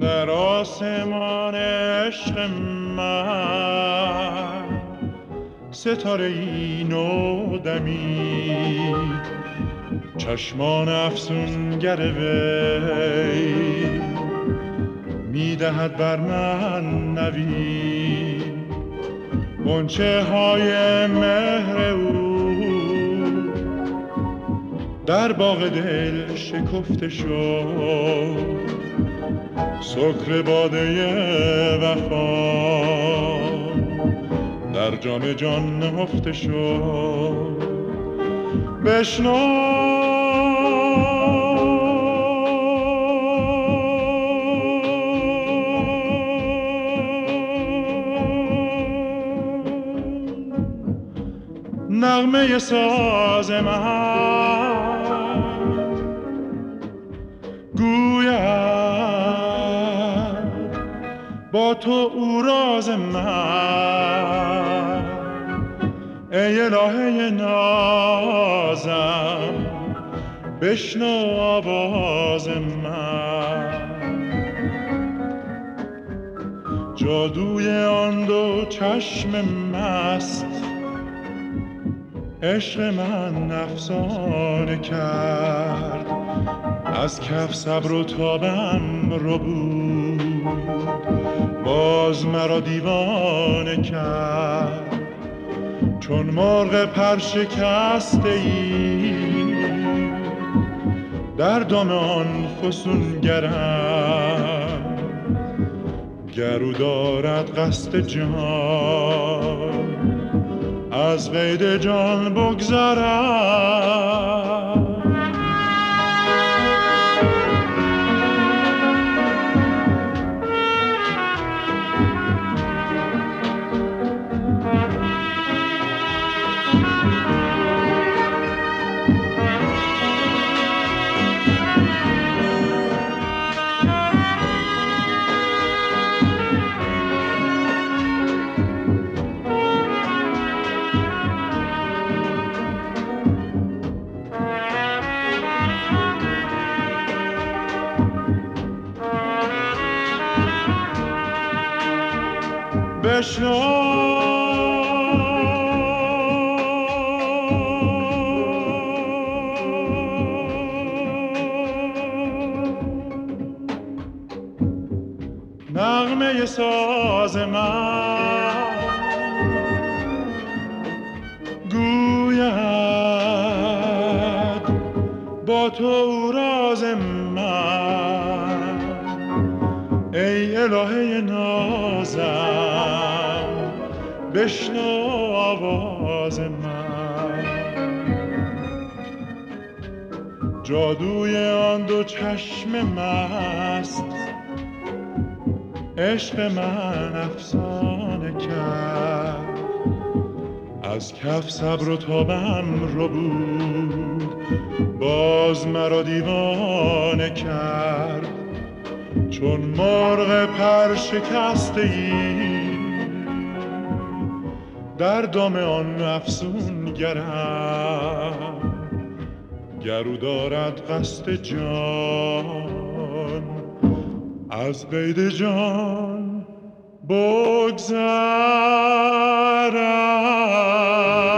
در آسمان عشق من ستاره ای نو دمید، چشمان افسونگر وی میدهد بر من نوید. غنچه های مهر او در باغ دل شکفته شد، سکر باده وفا در جام جان نهفته شد. بشنو نغمه ساز من، گوید با تو او راز من. ای الهه نازم بشنو آواز من. جادوی آن دو چشم مست عشق من افسانه کرد، از کف صبر و تابم رو بود، باز مرا دیوانه کرد. چون مرغ پر شکسته ای در دام آن فسونگرم، گر او دارد قصد جان از قید جان بگذرم. نغمه ساز من، گوید با تو او راز من. ای الهه نازم بشنو آواز من. جادوی آن دو چشم مست عشق من افسانه کرد، از کف صبر و تابم رو بود، باز مرا دیوانه کرد. چون مرغ پر شکسته ای در دام آن افسونگرم، گر او دارد قصد جان از قید جان بگذرم.